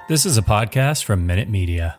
This is a podcast from Minute Media.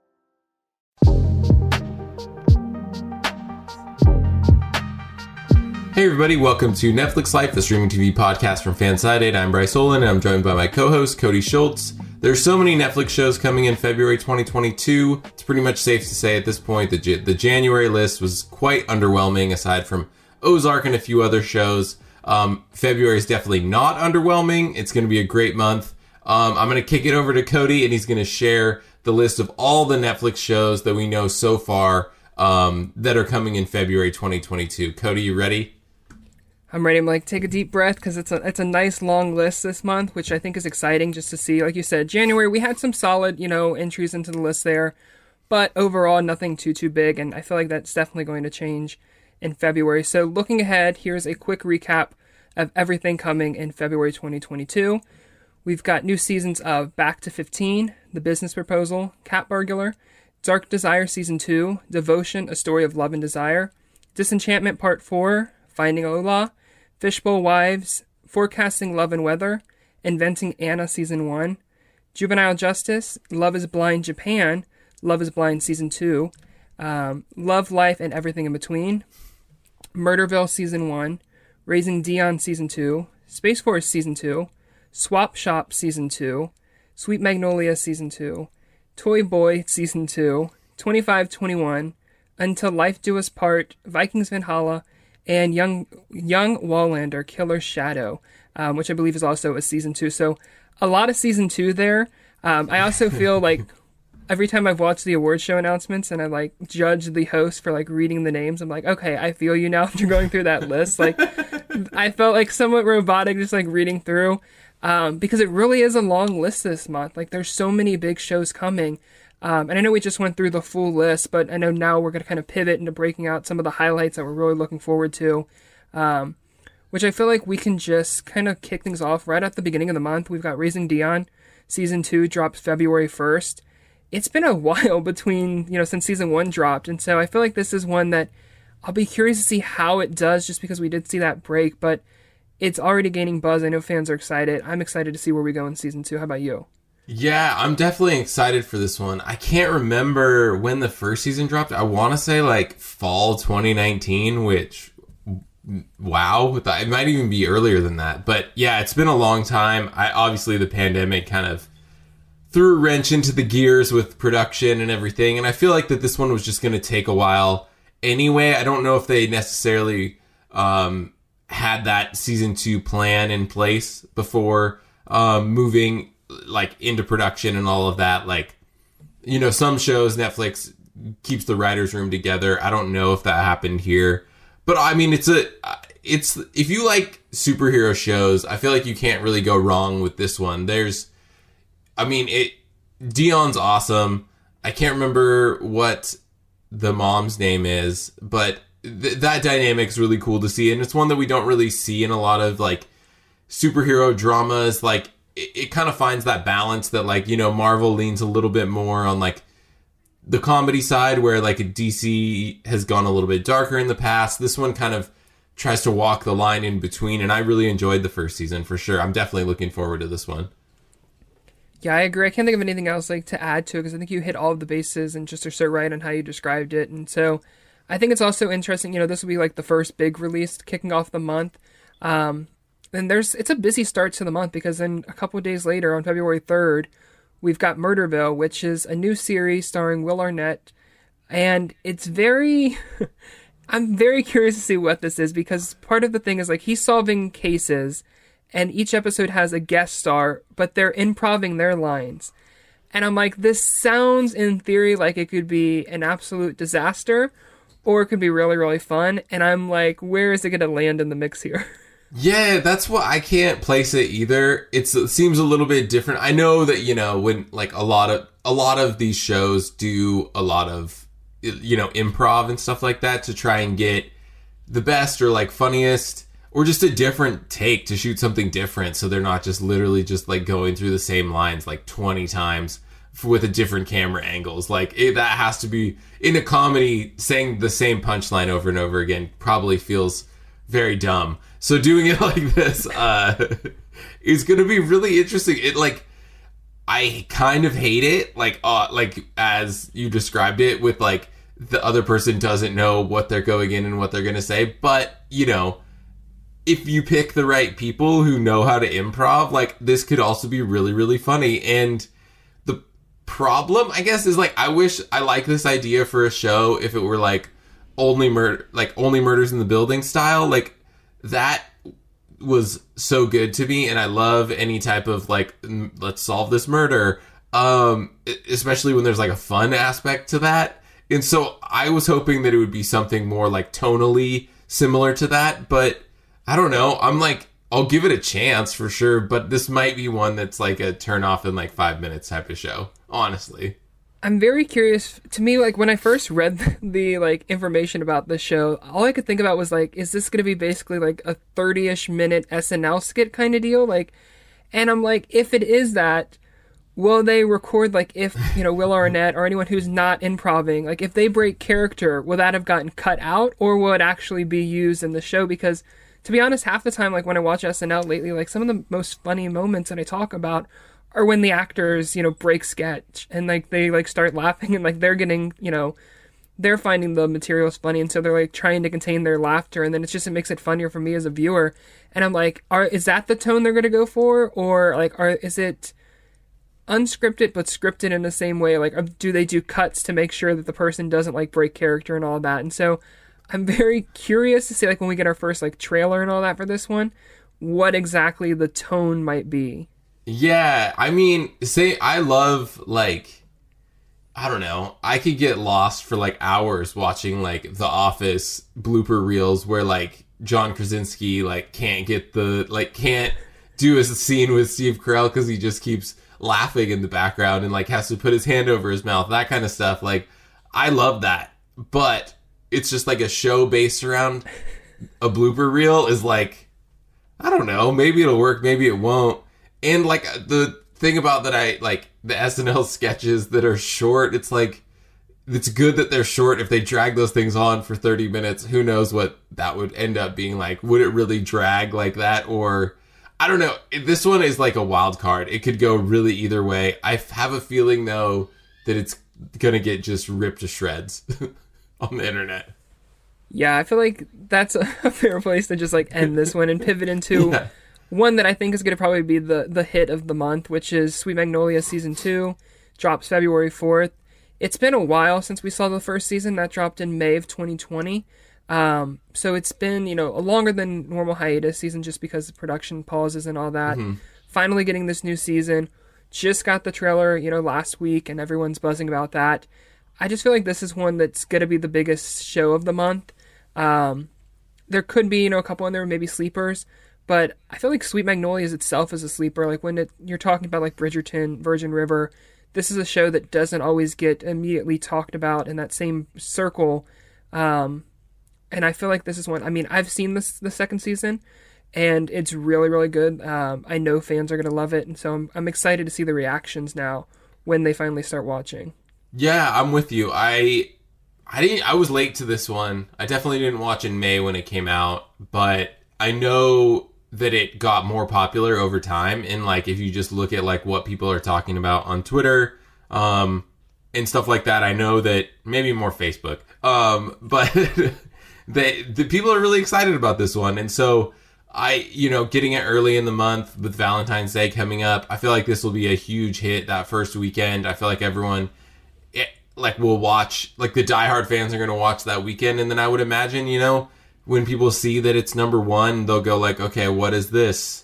Hey everybody, welcome to Netflix Life, the streaming TV podcast from Fansided. I'm Bryce Olin, and I'm joined by my co-host, Cody Schultz. There's so many Netflix shows coming in February 2022. It's pretty much safe to say at this point that the January list was quite underwhelming, aside from Ozark and a few other shows. February is definitely not underwhelming. It's going to be a great month. I'm going to kick it over to Cody, and he's going to share the list of all the Netflix shows that we know so far that are coming in February 2022. Cody, you ready? I'm ready to take a deep breath because it's a nice long list this month, which I think is exciting just to see. Like you said, January, we had some solid, entries into the list there, but overall nothing too big, and I feel like that's definitely going to change in February. So looking ahead, here's a quick recap of everything coming in February 2022. We've got new seasons of Back to 15, The Business Proposal, Cat Burglar, Dark Desire Season 2, Devotion, A Story of Love and Desire, Disenchantment Part 4, Finding Ola, Fishbowl Wives, Forecasting Love and Weather, Inventing Anna Season 1, Juvenile Justice, Love is Blind Japan, Love is Blind Season 2, Love, Life, and Everything in Between, Murderville Season 1, Raising Dion Season 2, Space Force Season 2, Swap Shop Season 2, Sweet Magnolia Season 2, Toy Boy Season 2, 2521, Until Life Do Us Part, Vikings Valhalla, and Young Wallander, Killer's Shadow, which I believe is also a Season 2. So a lot of Season 2 there. I also feel like every time I've watched the award show announcements and I judge the host for reading the names, I'm like, okay, I feel you now after going through that list. I felt somewhat robotic just reading through. Because it really is a long list this month. There's so many big shows coming. And I know we just went through the full list, but I know now we're going to kind of pivot into breaking out some of the highlights that we're really looking forward to. Which I feel like we can just kind of kick things off right at the beginning of the month. We've got Raising Dion. Season 2 drops February 1st. It's been a while between, since Season 1 dropped. And so I feel like this is one that I'll be curious to see how it does just because we did see that break. But it's already gaining buzz. I know fans are excited. I'm excited to see where we go in Season 2. How about you? Yeah, I'm definitely excited for this one. I can't remember when the first season dropped. I want to say fall 2019, which, wow, it might even be earlier than that. But yeah, it's been a long time. Obviously, the pandemic kind of threw a wrench into the gears with production and everything. And I feel like that this one was just going to take a while anyway. I don't know if they necessarily had that Season 2 plan in place before moving into production and all of that. Some shows Netflix keeps the writers' room together. I don't know if that happened here, but I mean, it's if you like superhero shows, I feel like you can't really go wrong with this one. Dion's awesome. I can't remember what the mom's name is, but that dynamic is really cool to see, and it's one that we don't really see in a lot of superhero dramas. It kind of finds that balance that Marvel leans a little bit more on the comedy side, where DC has gone a little bit darker in the past. This one kind of tries to walk the line in between, and I really enjoyed the first season for sure. I'm definitely looking forward to this one. Yeah, I agree. I can't think of anything else to add to it, because I think you hit all of the bases and just are so right on how you described it. And so I think it's also interesting, this will be the first big release kicking off the month. And it's a busy start to the month, because then a couple of days later on February 3rd, we've got Murderville, which is a new series starring Will Arnett. And it's I'm very curious to see what this is, because part of the thing is he's solving cases and each episode has a guest star, but they're improvising their lines. And I'm this sounds in theory like it could be an absolute disaster, or it could be really, really fun. And I'm where is it going to land in the mix here? Yeah, that's what I can't place it either. It seems a little bit different. I know that, when a lot of these shows do a lot of, improv and stuff like that to try and get the best or funniest or just a different take to shoot something different. So they're not just literally just going through the same lines 20 times with a different camera angles. That has to be in a comedy. Saying the same punchline over and over again probably feels very dumb. So doing it like this is going to be really interesting. I kind of hate it, like as you described it, with like the other person doesn't know what they're going in and what they're gonna say. But if you pick the right people who know how to improv, like this could also be really, really funny. And the problem, I guess, is like I wish I like this idea for a show if it were like only murders in the building style, like that was so good to me, and I love any type of like let's solve this murder, especially when there's like a fun aspect to that. And so I was hoping that it would be something more like tonally similar to that, but I don't know. I'm like, I'll give it a chance for sure, but this might be one that's like a turn off in like 5 minutes type of show, honestly. I'm very curious. To me, like when I first read the like information about the show, all I could think about was like, is this going to be basically like a 30-ish minute SNL skit kind of deal? Like, and I'm like, if it is that, will they record like if Will Arnett or anyone who's not improving, like if they break character, will that have gotten cut out or will it actually be used in the show? Because to be honest, half the time, like when I watch SNL lately, like some of the most funny moments that I talk about or when the actors, break sketch and like they like start laughing and like they're getting, they're finding the materials funny and so they're like trying to contain their laughter and then it makes it funnier for me as a viewer. And I'm like, is that the tone they're going to go for? Or like, is it unscripted but scripted in the same way? Like, do they do cuts to make sure that the person doesn't like break character and all that? And so I'm very curious to see like when we get our first like trailer and all that for this one, what exactly the tone might be. Yeah, I mean, I love, like, I don't know, I could get lost for, like, hours watching, like, The Office blooper reels where, like, John Krasinski, like, can't do a scene with Steve Carell because he just keeps laughing in the background and, like, has to put his hand over his mouth, that kind of stuff. Like, I love that. But it's just, like, a show based around a blooper reel is, like, I don't know, maybe it'll work, maybe it won't. And, like, the thing about that I, like, the SNL sketches that are short, it's, like, it's good that they're short. If they drag those things on for 30 minutes, who knows what that would end up being like. Would it really drag like that? Or, I don't know. This one is, like, a wild card. It could go really either way. I have a feeling, though, that it's gonna get just ripped to shreds on the internet. Yeah, I feel like that's a fair place to just, like, end this one and pivot into... Yeah. One that I think is going to probably be the hit of the month, which is Sweet Magnolia Season 2, drops February 4th. It's been a while since we saw the first season. That dropped in May of 2020. So it's been, a longer than normal hiatus season just because of production pauses and all that. Mm-hmm. Finally getting this new season. Just got the trailer, last week, and everyone's buzzing about that. I just feel like this is one that's going to be the biggest show of the month. There could be, a couple in there, maybe sleepers. But I feel like Sweet Magnolias itself is a sleeper. Like when you're talking about like Bridgerton, Virgin River, this is a show that doesn't always get immediately talked about in that same circle. And I feel like this is one. I mean, I've seen the second season, and it's really, really good. I know fans are going to love it, and so I'm excited to see the reactions now when they finally start watching. Yeah, I'm with you. I was late to this one. I definitely didn't watch in May when it came out, but I know that it got more popular over time, and like if you just look at like what people are talking about on Twitter and stuff like that, I know that maybe more Facebook, but the people are really excited about this one. And so getting it early in the month with Valentine's Day coming up, I feel like this will be a huge hit that first weekend. I feel like everyone will watch, like the diehard fans are going to watch that weekend, and then I would imagine when people see that it's number one, they'll go like, okay, what is this?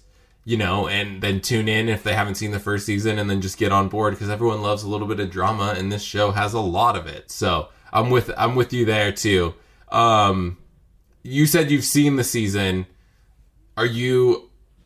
And then tune in if they haven't seen the first season and then just get on board because everyone loves a little bit of drama and this show has a lot of it. So I'm with you there too. You said you've seen the season. Do you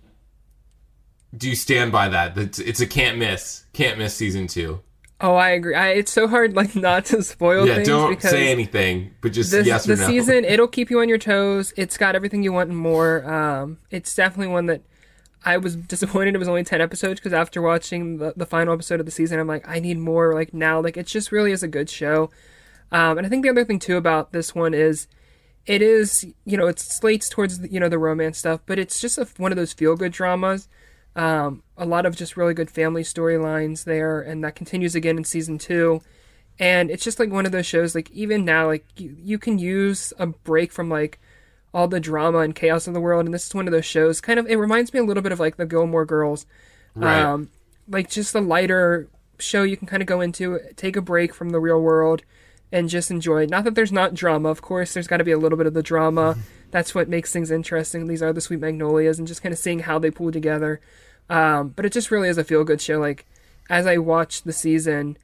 stand by that? It's a can't miss season 2. Oh, I agree. It's so hard, not to spoil things. Yeah, don't say anything, but just yes or no. The season, it'll keep you on your toes. It's got everything you want and more. It's definitely one that I was disappointed it was only 10 episodes, because after watching the final episode of the season, I'm like, I need more, now. It just really is a good show. And I think the other thing, too, about this one is, it is, it slates towards, the romance stuff, but it's just one of those feel-good dramas. A lot of just really good family storylines there, and that continues again in season 2. And it's just like one of those shows, like even now, like you can use a break from like all the drama and chaos of the world, and this is one of those shows. Kind of, it reminds me a little bit of like the Gilmore Girls, Right. like just a lighter show you can kind of go into, take a break from the real world, and just enjoy it. Not that there's not drama, of course. There's got to be a little bit of the drama. That's what makes things interesting. These are the Sweet Magnolias, and just kind of seeing how they pull together. But it just really is a feel-good show. Like as I watched the season,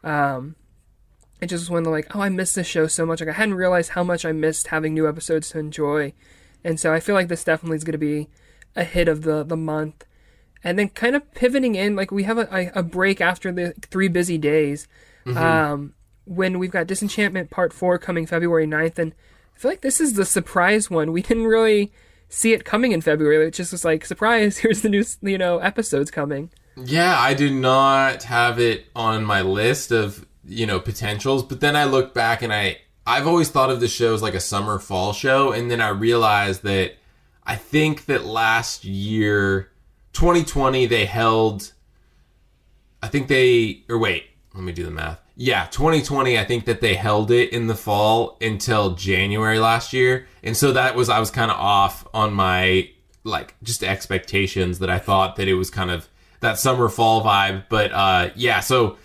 it just was one of the like, oh, I missed this show so much. Like I hadn't realized how much I missed having new episodes to enjoy. And so I feel like this definitely is going to be a hit of the month. And then kind of pivoting in, like we have a break after the 3 busy days, when we've got Disenchantment Part 4 coming February 9th. And I feel like this is the surprise one. We didn't really see it coming in February. It just was like, surprise, here's the new, episodes coming. Yeah, I did not have it on my list of, potentials, but then I look back and I've always thought of the show as like a summer fall show, and then I realized that I think that last year, 2020, they held, let me do the math. Yeah, 2020, I think that they held it in the fall until January last year, and so I was kind of off on my, like, just expectations that I thought that it was kind of that summer fall vibe, but yeah, so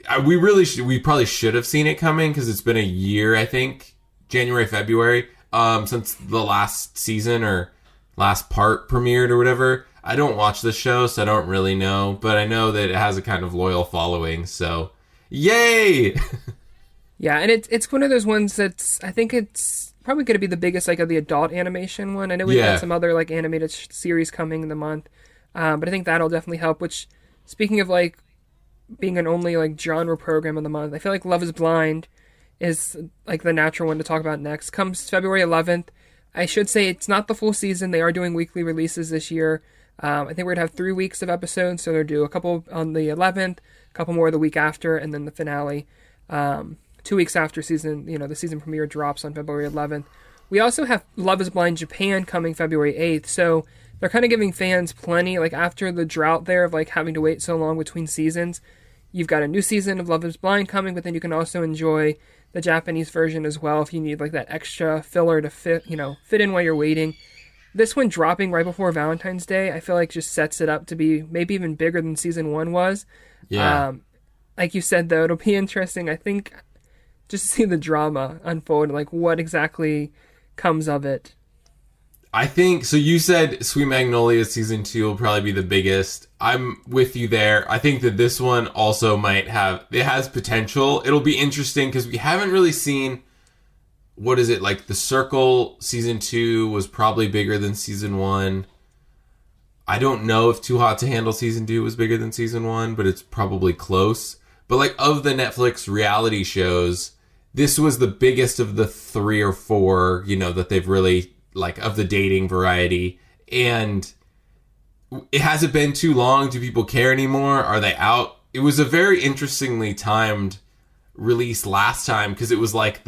we probably should have seen it coming because it's been a year, I think, January, February, since the last season or last part premiered or whatever. I don't watch the show, so I don't really know, but I know that it has a kind of loyal following, so yay! Yeah, and it's one of those ones that's, I think it's probably going to be the biggest, like, of the adult animation one. I know we've got some other, like, animated series coming in the month, but I think that'll definitely help, which, speaking of, like, being an only like genre program of the month, I feel like Love is Blind is like the natural one to talk about next. Comes February 11th. I should say it's not the full season. They are doing weekly releases this year. I think we're gonna have 3 weeks of episodes, so they'll do a couple on the 11th, a couple more the week after, and then the finale 2 weeks after the season premiere drops on February 11th. We also have Love is Blind Japan coming February 8th, so they're kind of giving fans plenty, like after the drought there of like having to wait so long between seasons. You've got a new season of Love is Blind coming, but then you can also enjoy the Japanese version as well if you need like that extra filler to fit in while you're waiting. This one dropping right before Valentine's Day, I feel like just sets it up to be maybe even bigger than season 1 was. Yeah. Like you said, though, it'll be interesting, I think, just to see the drama unfold, like what exactly comes of it. I think, so you said Sweet Magnolia season 2 will probably be the biggest. I'm with you there. I think that this one also it has potential. It'll be interesting because we haven't really seen, what is it, like The Circle season 2 was probably bigger than season 1. I don't know if Too Hot to Handle season 2 was bigger than season 1, but it's probably close. But like of the Netflix reality shows, this was the biggest of the 3 or 4, that they've really, like, of the dating variety. And it hasn't been too long. Do people care anymore? Are they out? It was a very interestingly timed release last time because it was like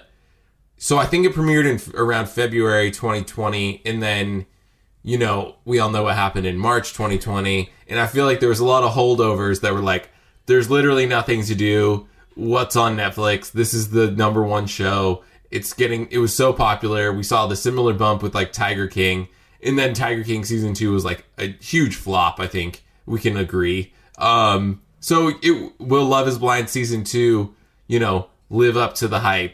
so I think it premiered in around February 2020, and then, we all know what happened in March 2020, and I feel like there was a lot of holdovers that were like, there's literally nothing to do. What's on Netflix? This is the number 1 show. It was so popular. We saw the similar bump with like Tiger King, and then Tiger King season 2 was like a huge flop. I think we can agree. So will Love is Blind season 2, live up to the hype?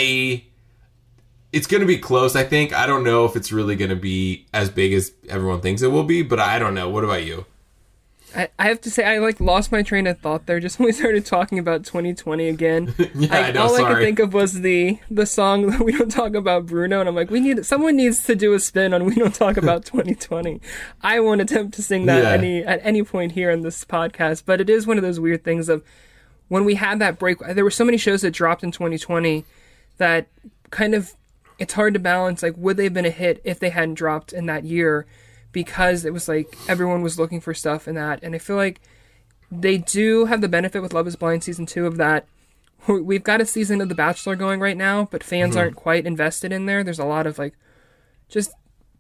It's going to be close, I think. I don't know if it's really going to be as big as everyone thinks it will be, but I don't know. What about you? I have to say, I lost my train of thought there just when we started talking about 2020 again. Yeah, I know, all sorry. I could think of was the song that We Don't Talk About Bruno, and I'm like, someone needs to do a spin on We Don't Talk About 2020. I won't attempt to sing that at any point here in this podcast, but it is one of those weird things of when we had that break. There were so many shows that dropped in 2020 that kind of, it's hard to balance, like, would they have been a hit if they hadn't dropped in that year? Because it was like everyone was looking for stuff in that. And I feel like they do have the benefit with Love is Blind season 2 of that. We've got a season of The Bachelor going right now, but fans aren't quite invested in there. There's a lot of like, just,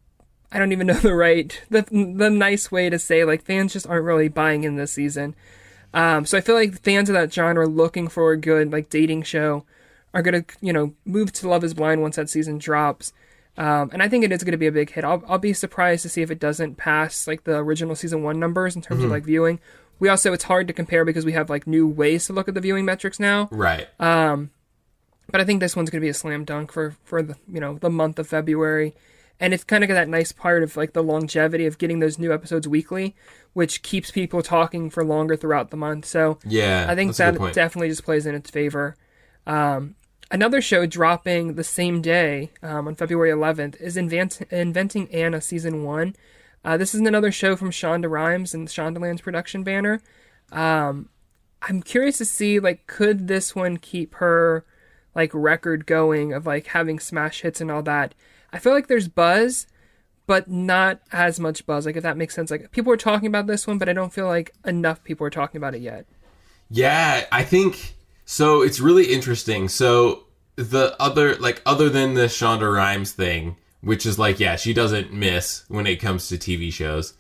I don't even know the nice way to say, like, fans just aren't really buying in this season. So I feel like fans of that genre looking for a good, like, dating show are going to, move to Love is Blind once that season drops. And I think it is going to be a big hit. I'll be surprised to see if it doesn't pass, like, the original season 1 numbers in terms of, like, viewing. It's hard to compare because we have, like, new ways to look at the viewing metrics now. Right. But I think this one's going to be a slam dunk for the, the month of February. And it's kind of got that nice part of, like, the longevity of getting those new episodes weekly, which keeps people talking for longer throughout the month. So yeah, I think that definitely just plays in its favor. Another show dropping the same day, on February 11th, is Inventing Anna Season 1. This is another show from Shonda Rhimes and Shondaland's production banner. I'm curious to see, like, could this one keep her, like, record going of, like, having smash hits and all that? I feel like there's buzz, but not as much buzz, like, if that makes sense. Like, people are talking about this one, but I don't feel like enough people are talking about it yet. Yeah, I think so. It's really interesting. So the other than the Shonda Rhimes thing, which is like, yeah, she doesn't miss when it comes to TV shows.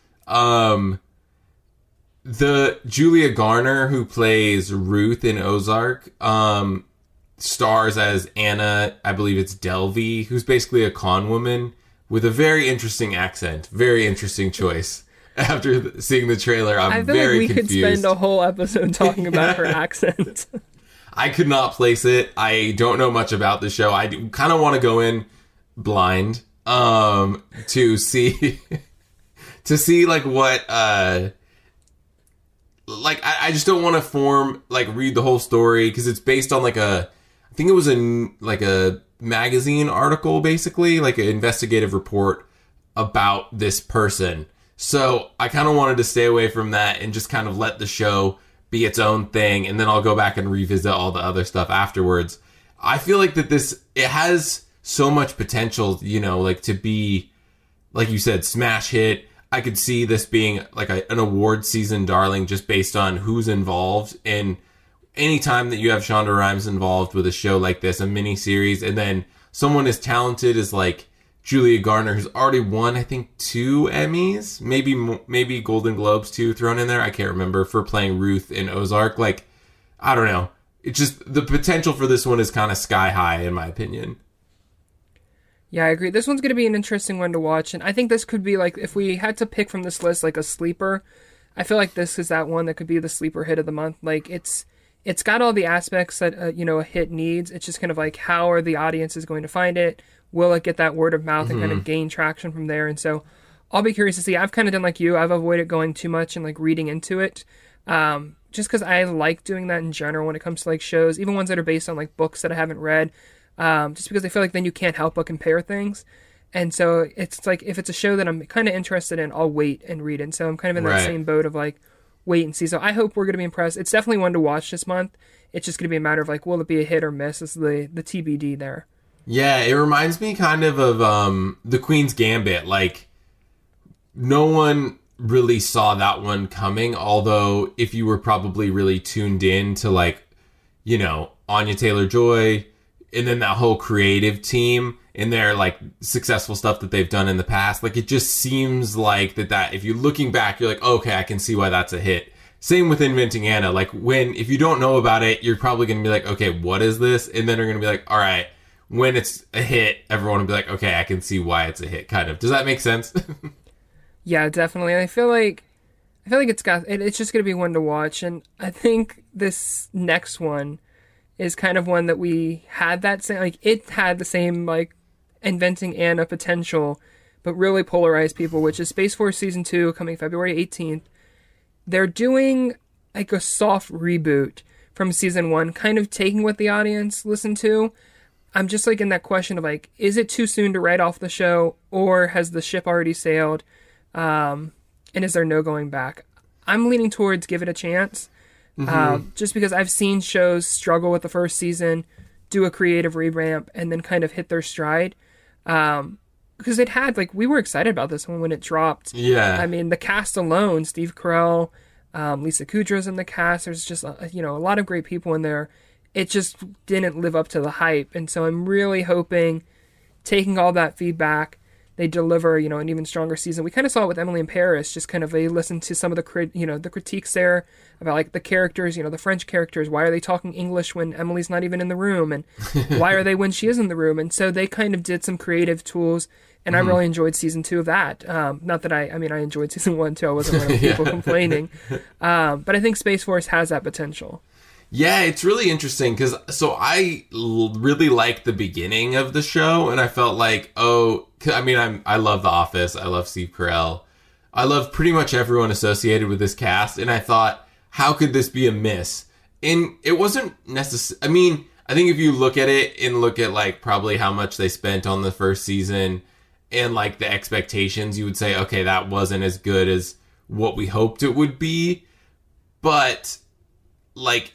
The Julia Garner, who plays Ruth in Ozark, stars as Anna, I believe it's Delvey, who's basically a con woman with a very interesting accent. Very interesting choice. After seeing the trailer, I'm very confused. I feel like we could spend a whole episode talking about her accent. I could not place it. I don't know much about the show. I kind of want to go in blind to see like what like I just don't want to read the whole story because it's based on I think it was a magazine article, basically, like an investigative report about this person. So I kind of wanted to stay away from that and just kind of let the show be its own thing, and then I'll go back and revisit all the other stuff afterwards. I feel like that it has so much potential, like to be, like you said, smash hit. I could see this being like an award season darling just based on who's involved. And anytime that you have Shonda Rhimes involved with a show like this, a mini series, and then someone as talented as like Julia Garner, who's already won, I think, 2 Emmys, maybe Golden Globes too, thrown in there. I can't remember, for playing Ruth in Ozark. Like, I don't know. It's just the potential for this one is kind of sky high, in my opinion. Yeah, I agree. This one's going to be an interesting one to watch, and I think this could be like, if we had to pick from this list like a sleeper, I feel like this is that one that could be the sleeper hit of the month. Like, it's got all the aspects that a hit needs. It's just kind of like, how are the audiences going to find it? Will it get that word of mouth and kind of gain traction from there? And so I'll be curious to see. I've kind of done like you. I've avoided going too much and like reading into it, just because I like doing that in general when it comes to like shows, even ones that are based on like books that I haven't read, just because I feel like then you can't help but compare things. And so it's like, if it's a show that I'm kind of interested in, I'll wait and read it. And so I'm kind of in that same boat of like, wait and see. So I hope we're going to be impressed. It's definitely one to watch this month. It's just going to be a matter of like, will it be a hit or miss? Is the TBD there. Yeah, it reminds me kind of The Queen's Gambit. Like, no one really saw that one coming, although if you were probably really tuned in to like, Anya Taylor-Joy and then that whole creative team and their like successful stuff that they've done in the past, like, it just seems like that if you're looking back, you're like, okay, I can see why that's a hit. Same with Inventing Anna. Like, if you don't know about it, you're probably going to be like, okay, what is this? And then you're going to be like, all right, when it's a hit, everyone will be like, okay, I can see why it's a hit, kind of. Does that make sense? Yeah, definitely. I feel like it's just going to be one to watch. And I think this next one is kind of one that we had that same, like, it had the same, like, Inventing Anna potential, but really polarized people, which is Space Force Season 2 coming February 18th. They're doing like a soft reboot from Season 1, kind of taking what the audience listened to. I'm just like in that question of like, is it too soon to write off the show, or has the ship already sailed? And is there no going back? I'm leaning towards give it a chance. Just because I've seen shows struggle with the first season, do a creative revamp, and then kind of hit their stride. Because it had, like, we were excited about this one when it dropped. Yeah. I mean, the cast alone, Steve Carell, Lisa Kudrow's in the cast. There's just, a lot of great people in there. It just didn't live up to the hype. And so I'm really hoping, taking all that feedback, they deliver, an even stronger season. We kind of saw it with Emily in Paris, just kind of they listened to some of the critiques there about like the characters, the French characters. Why are they talking English when Emily's not even in the room? And why are they when she is in the room? And so they kind of did some creative tools. And I really enjoyed season 2 of that. Not that I enjoyed season 1 too. I wasn't one of the people complaining. But I think Space Force has that potential. Yeah, it's really interesting because I really liked the beginning of the show, and I felt like, I love The Office, I love Steve Carell, I love pretty much everyone associated with this cast, and I thought, how could this be a miss? And it wasn't necessary. I mean, I think if you look at it and look at like probably how much they spent on the first season and like the expectations, you would say, okay, that wasn't as good as what we hoped it would be, but like,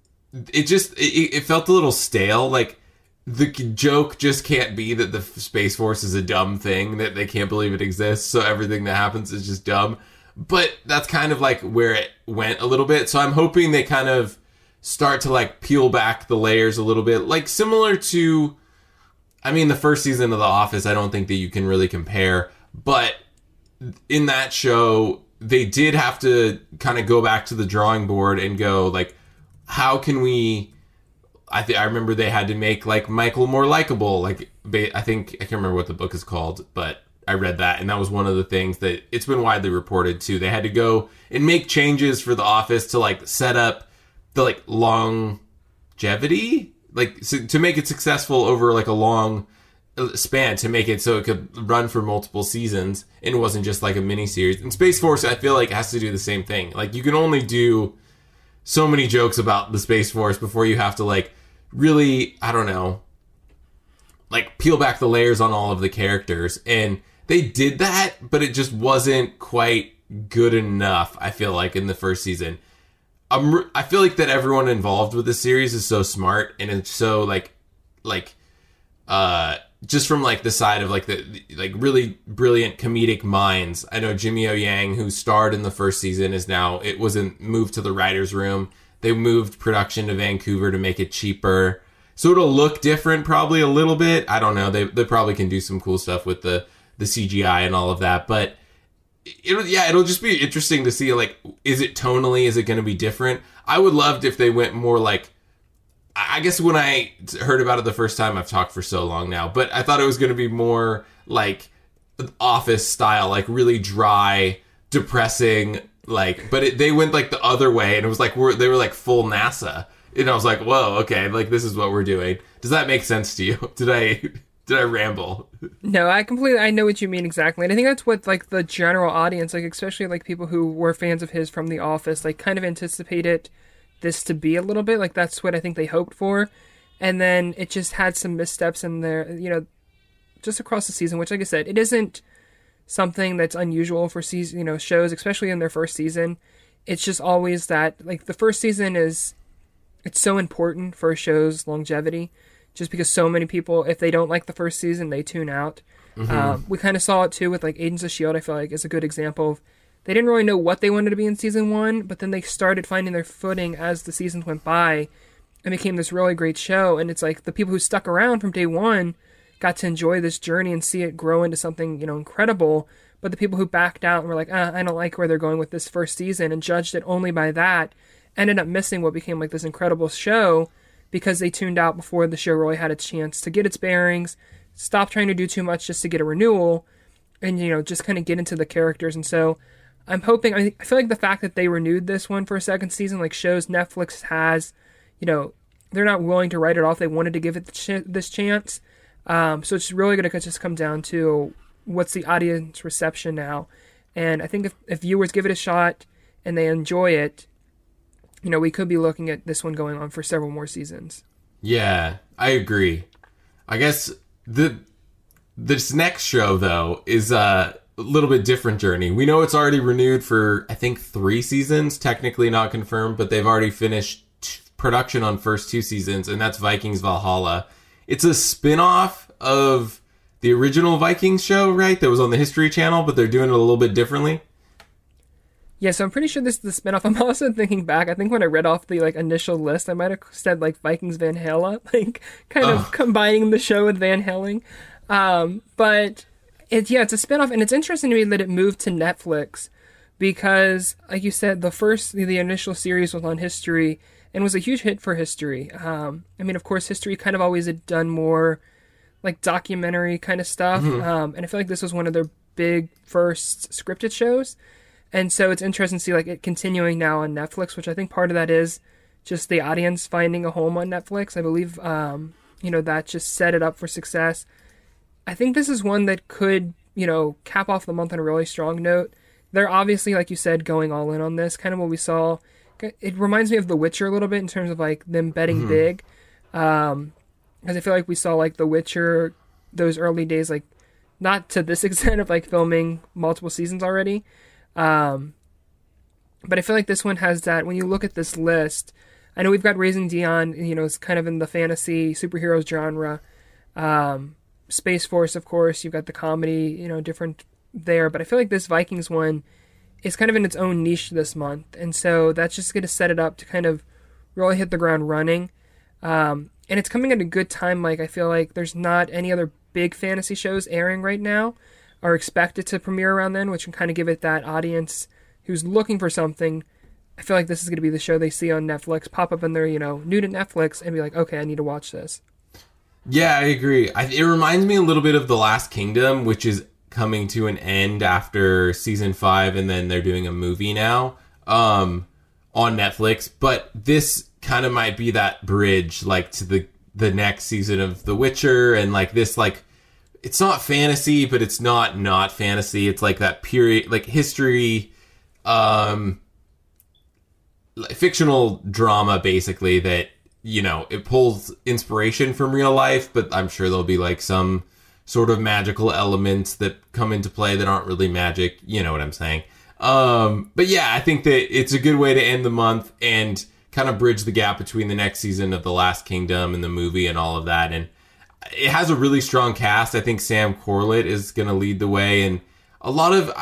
it felt a little stale. Like the joke just can't be that the Space Force is a dumb thing, that they can't believe it exists, so everything that happens is just dumb. But that's kind of like where it went a little bit. So I'm hoping they kind of start to like peel back the layers a little bit, like similar to, the first season of The Office. I don't think that you can really compare, but in that show they did have to kind of go back to the drawing board and go like, how can we? I remember they had to make like Michael more likable. Like I can't remember what the book is called, but I read that, and that was one of the things that it's been widely reported too. They had to go and make changes for The Office to like set up the like longevity, like to make it successful over like a long span, to make it so it could run for multiple seasons and it wasn't just like a mini series. And Space Force, I feel like, has to do the same thing. Like you can only do so many jokes about the Space Force before you have to like really, I don't know, like peel back the layers on all of the characters. And they did that, but it just wasn't quite good enough, I feel like, in the first season. I feel like that everyone involved with the series is so smart, and it's so just from like the side of like the like really brilliant comedic minds. I know Jimmy O Yang, who starred in the first season, moved to the writer's room. They moved production to Vancouver to make it cheaper, so it'll look different probably a little bit. I don't know. They probably can do some cool stuff with the CGI and all of that, but it'll just be interesting to see, like, is it tonally, is it going to be different? I would love if they went more like, I guess when I heard about it the first time, I've talked for so long now, but I thought it was going to be more like Office style, like really dry, depressing, like, but they went like the other way, and it was like they were like full NASA, and I was like, whoa, okay, like this is what we're doing. Does that make sense to you? Did I ramble? No, I know what you mean exactly. And I think that's what like the general audience, like especially like people who were fans of his from The Office, like kind of anticipated this to be a little bit. Like that's what I think they hoped for. And then it just had some missteps in there, just across the season, which, like I said, it isn't something that's unusual for season, shows, especially in their first season. It's just always that, like, the first season it's so important for a show's longevity, just because so many people, if they don't like the first season, they tune out. Mm-hmm. We kind of saw it too with like Agents of S.H.I.E.L.D. I feel like is a good example of, they didn't really know what they wanted to be in season 1, but then they started finding their footing as the seasons went by and became this really great show. And it's like the people who stuck around from day 1 got to enjoy this journey and see it grow into something, incredible. But the people who backed out and were like, I don't like where they're going with this first season, and judged it only by that, ended up missing what became like this incredible show, because they tuned out before the show really had a chance to get its bearings, stop trying to do too much just to get a renewal, and, just kind of get into the characters. And so I'm hoping, I feel like the fact that they renewed this one for a second season, like shows Netflix has, they're not willing to write it off. They wanted to give it this chance. So it's really going to just come down to what's the audience reception now. And I think if viewers give it a shot and they enjoy it, we could be looking at this one going on for several more seasons. Yeah, I agree. I guess this next show, though, is a little bit different journey. We know it's already renewed for, I think, 3 seasons, technically not confirmed, but they've already finished production on first 2 seasons, and that's Vikings Valhalla. It's a spin-off of the original Vikings show, right? That was on the History Channel, but they're doing it a little bit differently. Yeah, so I'm pretty sure this is the spin-off. I'm also thinking back, I think when I read off the initial list, I might have said Vikings Van Halen, kind of combining the show with Van Halen. But It's a spinoff, and it's interesting to me that it moved to Netflix because, like you said, the initial series was on History and was a huge hit for History. I mean, of course, History kind of always had done more like documentary kind of stuff, and I feel like this was one of their big first scripted shows, and so it's interesting to see like it continuing now on Netflix, which I think part of that is just the audience finding a home on Netflix. I believe, that just set it up for success. I think this is one that could, cap off the month on a really strong note. They're obviously, like you said, going all in on this. Kind of what we saw. It reminds me of The Witcher a little bit in terms of like them betting big. Because I feel like we saw like The Witcher, those early days, like not to this extent of like filming multiple seasons already. But I feel like this one has that. When you look at this list, I know we've got Raising Dion, it's kind of in the fantasy superheroes genre. Space Force, of course, you've got the comedy, different there. But I feel like this Vikings one is kind of in its own niche this month. And so that's just going to set it up to kind of really hit the ground running. And it's coming at a good time. Like, I feel like there's not any other big fantasy shows airing right now or expected to premiere around then, which can kind of give it that audience who's looking for something. I feel like this is going to be the show they see on Netflix, pop up in their, new to Netflix, and be like, okay, I need to watch this. Yeah, I agree. It reminds me a little bit of The Last Kingdom, which is coming to an end after season 5, and then they're doing a movie now on Netflix. But this kind of might be that bridge, like, to the next season of The Witcher, and like this, like, it's not fantasy, but it's not fantasy. It's like that period, like history, fictional drama, basically, that, it pulls inspiration from real life, but I'm sure there'll be like some sort of magical elements that come into play that aren't really magic. You know what I'm saying? But yeah, I think that it's a good way to end the month and kind of bridge the gap between the next season of The Last Kingdom and the movie and all of that. And it has a really strong cast. I think Sam Corlett is going to lead the way, and a lot of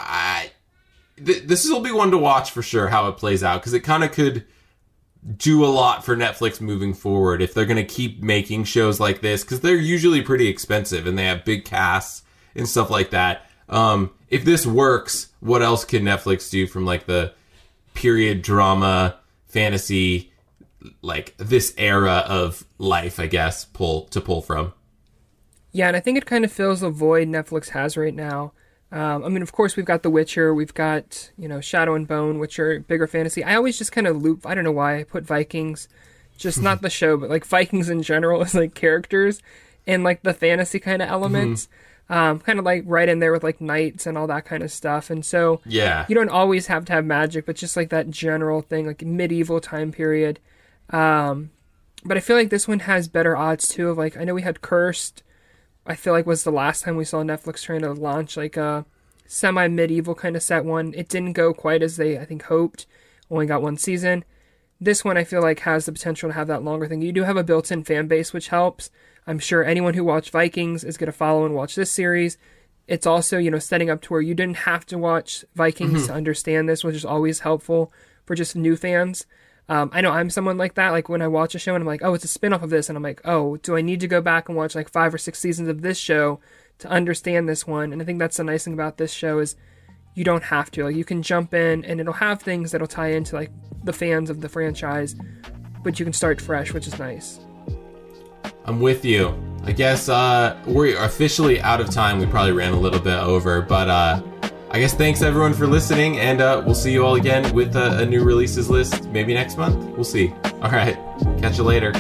this will be one to watch for sure, how it plays out, because it kind of could do a lot for Netflix moving forward if they're going to keep making shows like this, because they're usually pretty expensive and they have big casts and stuff like that. If this works, what else can Netflix do from like the period drama, fantasy, like this era of life, I guess, pull from? Yeah, and I think it kind of fills a void Netflix has right now. I mean, of course, we've got The Witcher, we've got, Shadow and Bone, which are bigger fantasy. I always just kind of loop, I don't know why, I put Vikings, just not the show, but like Vikings in general as like characters and like the fantasy kind of elements, kind of like right in there with like knights and all that kind of stuff. And so yeah, you don't always have to have magic, but just like that general thing, like medieval time period. But I feel like this one has better odds too of like, I know we had Cursed, I feel like was the last time we saw Netflix trying to launch like a semi-medieval kind of set one. It didn't go quite as they, I think, hoped. Only got one season. This one I feel like has the potential to have that longer thing. You do have a built-in fan base, which helps. I'm sure anyone who watched Vikings is going to follow and watch this series. It's also, setting up to where you didn't have to watch Vikings to understand this, which is always helpful for just new fans. I know I'm someone like that. Like when I watch a show and I'm like, oh, it's a spinoff of this. And I'm like, oh, do I need to go back and watch like 5 or 6 seasons of this show to understand this one? And I think that's the nice thing about this show is you don't have to. Like you can jump in and it'll have things that'll tie into like the fans of the franchise, but you can start fresh, which is nice. I'm with you. I guess we're officially out of time. We probably ran a little bit over, but I guess thanks everyone for listening, and we'll see you all again with a new releases list maybe next month. We'll see. All right. Catch you later.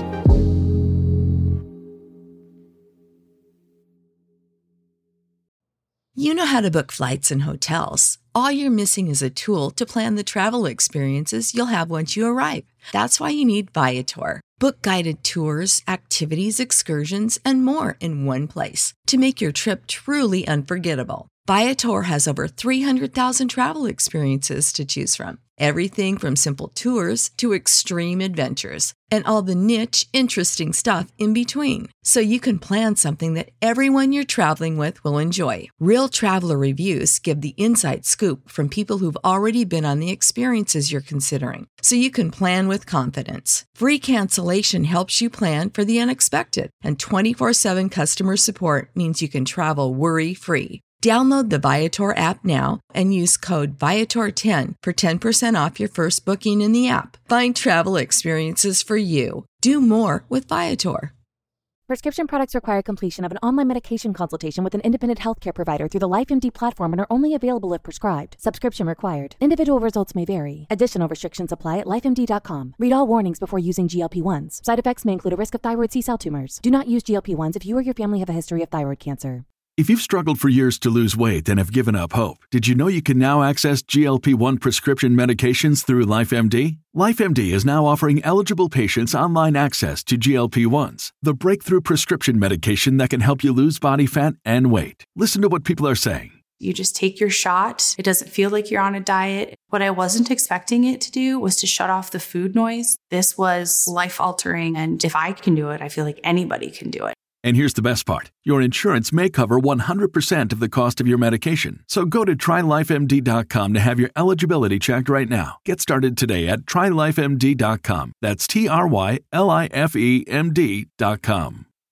You know how to book flights and hotels. All you're missing is a tool to plan the travel experiences you'll have once you arrive. That's why you need Viator. Book guided tours, activities, excursions, and more in one place to make your trip truly unforgettable. Viator has over 300,000 travel experiences to choose from. Everything from simple tours to extreme adventures and all the niche, interesting stuff in between. So you can plan something that everyone you're traveling with will enjoy. Real traveler reviews give the inside scoop from people who've already been on the experiences you're considering. So you can plan with confidence. Free cancellation helps you plan for the unexpected. And 24/7 customer support means you can travel worry-free. Download the Viator app now and use code Viator10 for 10% off your first booking in the app. Find travel experiences for you. Do more with Viator. Prescription products require completion of an online medication consultation with an independent healthcare provider through the LifeMD platform and are only available if prescribed. Subscription required. Individual results may vary. Additional restrictions apply at lifemd.com. Read all warnings before using GLP-1s. Side effects may include a risk of thyroid C-cell tumors. Do not use GLP-1s if you or your family have a history of thyroid cancer. If you've struggled for years to lose weight and have given up hope, did you know you can now access GLP-1 prescription medications through LifeMD? LifeMD is now offering eligible patients online access to GLP-1s, the breakthrough prescription medication that can help you lose body fat and weight. Listen to what people are saying. You just take your shot. It doesn't feel like you're on a diet. What I wasn't expecting it to do was to shut off the food noise. This was life-altering, and if I can do it, I feel like anybody can do it. And here's the best part. Your insurance may cover 100% of the cost of your medication. So go to TryLifeMD.com to have your eligibility checked right now. Get started today at TryLifeMD.com. That's TryLifeMD.com.